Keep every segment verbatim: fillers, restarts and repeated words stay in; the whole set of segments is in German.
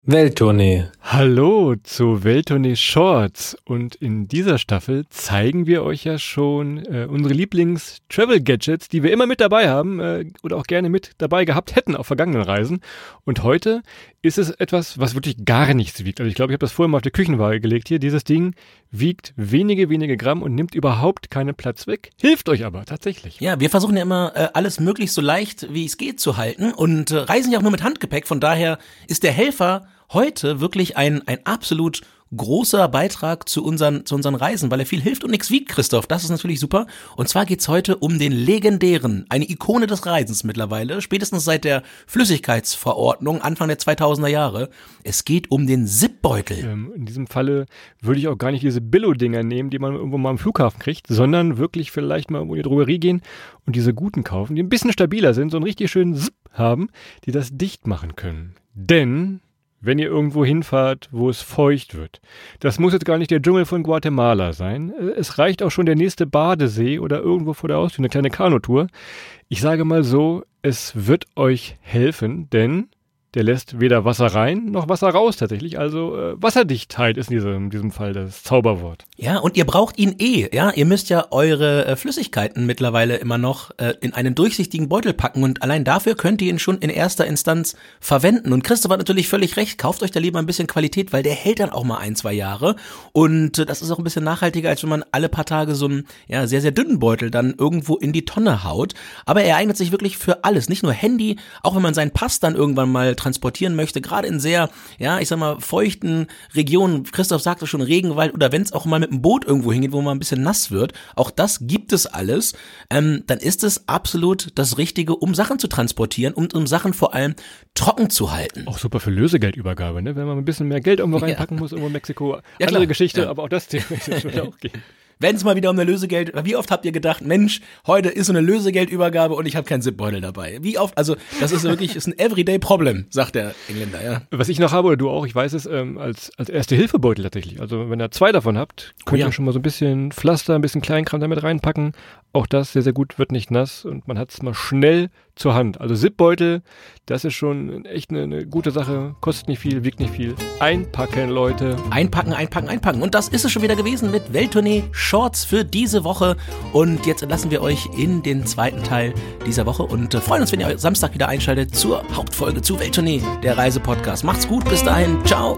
Welttournee. Hallo zu Welttournee Shorts, und in dieser Staffel zeigen wir euch ja schon äh, unsere Lieblings-Travel-Gadgets, die wir immer mit dabei haben äh, oder auch gerne mit dabei gehabt hätten auf vergangenen Reisen. Und heute ist es etwas, was wirklich gar nichts wiegt. Also ich glaube, ich habe das vorher mal auf die Küchenwaage gelegt hier. Dieses Ding wiegt wenige, wenige Gramm und nimmt überhaupt keinen Platz weg. Hilft euch aber tatsächlich. Ja, wir versuchen ja immer äh, alles möglichst so leicht, wie es geht, zu halten und äh, reisen ja auch nur mit Handgepäck. Von daher ist der Helfer heute wirklich ein ein absolut großer Beitrag zu unseren zu unseren Reisen, weil er viel hilft und nichts wiegt, Christoph. Das ist natürlich super. Und zwar geht's heute um den legendären, eine Ikone des Reisens mittlerweile, spätestens seit der Flüssigkeitsverordnung Anfang der zweitausender Jahre. Es geht um den Zipbeutel. Ähm, in diesem Falle würde ich auch gar nicht diese Billo-Dinger nehmen, die man irgendwo mal am Flughafen kriegt, sondern wirklich vielleicht mal irgendwo in die Drogerie gehen und diese guten kaufen, die ein bisschen stabiler sind, so einen richtig schönen Zip haben, die das dicht machen können. Denn wenn ihr irgendwo hinfahrt, wo es feucht wird. Das muss jetzt gar nicht der Dschungel von Guatemala sein. Es reicht auch schon der nächste Badesee oder irgendwo vor der Haustür eine kleine Kanutour. Ich sage mal so, es wird euch helfen, denn der lässt weder Wasser rein noch Wasser raus tatsächlich. Also äh, Wasserdichtheit ist in diesem, in diesem Fall das Zauberwort. Ja, und ihr braucht ihn eh, ja. Ihr müsst ja eure äh, Flüssigkeiten mittlerweile immer noch äh, in einen durchsichtigen Beutel packen, und allein dafür könnt ihr ihn schon in erster Instanz verwenden. Und Christoph hat natürlich völlig recht, kauft euch da lieber ein bisschen Qualität, weil der hält dann auch mal ein, zwei Jahre. Und äh, das ist auch ein bisschen nachhaltiger, als wenn man alle paar Tage so einen ja, sehr, sehr dünnen Beutel dann irgendwo in die Tonne haut. Aber er eignet sich wirklich für alles, nicht nur Handy, auch wenn man seinen Pass dann irgendwann mal transportieren möchte, gerade in sehr, ja, ich sag mal, feuchten Regionen. Christoph sagte schon, Regenwald, oder wenn es auch mal mit dem Boot irgendwo hingeht, wo man ein bisschen nass wird, auch das gibt es alles, ähm, dann ist es absolut das Richtige, um Sachen zu transportieren und um Sachen vor allem trocken zu halten. Auch super für Lösegeldübergabe, ne? Wenn man ein bisschen mehr Geld irgendwo reinpacken ja. muss, irgendwo in Mexiko. Ja, andere klar. Geschichte, ja. aber auch das theoretisch würde auch gehen. Wenn es mal wieder um eine Lösegeld, wie oft habt ihr gedacht, Mensch, heute ist so eine Lösegeldübergabe und ich habe keinen Zipbeutel dabei? Wie oft? Also das ist wirklich ist ein everyday Problem, sagt der Engländer, ja. Was ich noch habe, oder du auch, ich weiß es, ähm, als als Erste-Hilfe-Beutel tatsächlich. Also wenn ihr zwei davon habt, könnt oh ja. ihr schon mal so ein bisschen Pflaster, ein bisschen Kleinkram damit reinpacken. Auch das sehr, sehr gut, wird nicht nass und man hat es mal schnell zur Hand. Also Zipbeutel, das ist schon echt eine, eine gute Sache, kostet nicht viel, wiegt nicht viel. Einpacken, Leute. Einpacken, einpacken, einpacken. Und das ist es schon wieder gewesen mit Welttournee Shorts für diese Woche. Und jetzt entlassen wir euch in den zweiten Teil dieser Woche und äh, freuen uns, wenn ihr Samstag wieder einschaltet zur Hauptfolge zu Welttournee, der Reisepodcast. Macht's gut, bis dahin, ciao.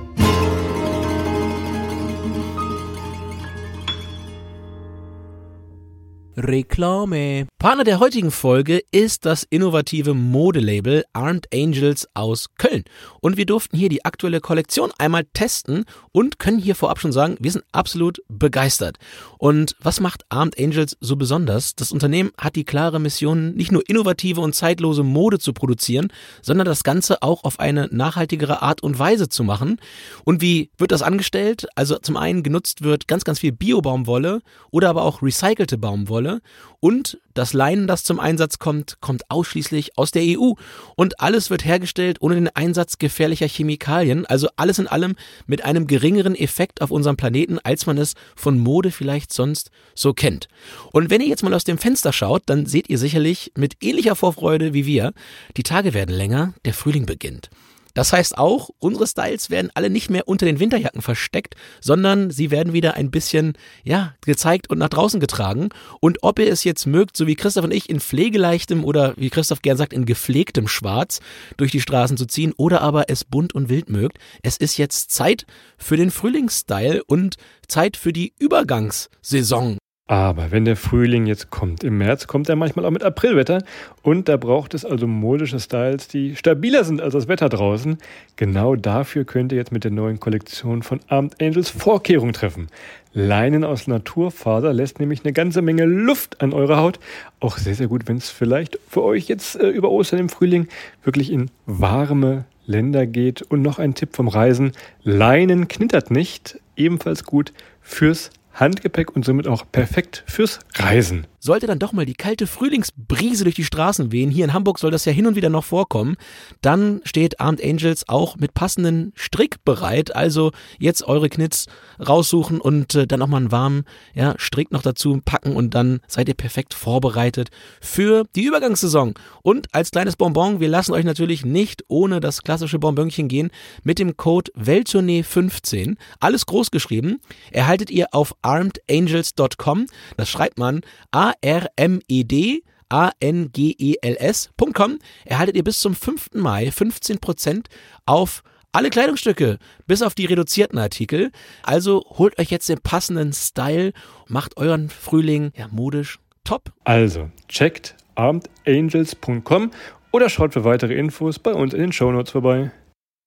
Reklame. Partner der heutigen Folge ist das innovative Modelabel Armed Angels aus Köln. Und wir durften hier die aktuelle Kollektion einmal testen und können hier vorab schon sagen, wir sind absolut begeistert. Und was macht Armed Angels so besonders? Das Unternehmen hat die klare Mission, nicht nur innovative und zeitlose Mode zu produzieren, sondern das Ganze auch auf eine nachhaltigere Art und Weise zu machen. Und wie wird das angestellt? Also zum einen genutzt wird ganz, ganz viel Bio-Baumwolle oder aber auch recycelte Baumwolle. Und das Leinen, das zum Einsatz kommt, kommt ausschließlich aus der E U. Und alles wird hergestellt ohne den Einsatz gefährlicher Chemikalien. Also alles in allem mit einem geringeren Effekt auf unserem Planeten, als man es von Mode vielleicht sonst so kennt. Und wenn ihr jetzt mal aus dem Fenster schaut, dann seht ihr sicherlich mit ähnlicher Vorfreude wie wir, die Tage werden länger, der Frühling beginnt. Das heißt auch, unsere Styles werden alle nicht mehr unter den Winterjacken versteckt, sondern sie werden wieder ein bisschen, ja, gezeigt und nach draußen getragen. Und ob ihr es jetzt mögt, so wie Christoph und ich, in pflegeleichtem oder wie Christoph gern sagt, in gepflegtem Schwarz durch die Straßen zu ziehen oder aber es bunt und wild mögt, es ist jetzt Zeit für den Frühlingsstyle und Zeit für die Übergangssaison. Aber wenn der Frühling jetzt kommt, im März kommt er manchmal auch mit Aprilwetter, und da braucht es also modische Styles, die stabiler sind als das Wetter draußen. Genau dafür könnt ihr jetzt mit der neuen Kollektion von Armed Angels Vorkehrungen treffen. Leinen aus Naturfaser lässt nämlich eine ganze Menge Luft an eure Haut. Auch sehr, sehr gut, wenn es vielleicht für euch jetzt äh, über Ostern im Frühling wirklich in warme Länder geht. Und noch ein Tipp vom Reisen: Leinen knittert nicht, ebenfalls gut fürs Handgepäck und somit auch perfekt fürs Reisen. sollte dann doch mal die kalte Frühlingsbrise durch die Straßen wehen, hier in Hamburg soll das ja hin und wieder noch vorkommen, dann steht Armed Angels auch mit passenden Strick bereit. Also jetzt eure Knits raussuchen und äh, dann auch mal einen warmen ja, Strick noch dazu packen und dann seid ihr perfekt vorbereitet für die Übergangssaison. Und als kleines Bonbon, wir lassen euch natürlich nicht ohne das klassische Bonbönchen gehen, mit dem Code Welttournee fünfzehn, alles groß geschrieben, erhaltet ihr auf armed angels Punkt com, das schreibt man A R M E D A N G E L S Punkt com, erhaltet ihr bis zum fünften Mai fünfzehn Prozent auf alle Kleidungsstücke, bis auf die reduzierten Artikel. Also holt euch jetzt den passenden Style, macht euren Frühling ja modisch top. Also checkt armed angels Punkt com oder schaut für weitere Infos bei uns in den Shownotes vorbei.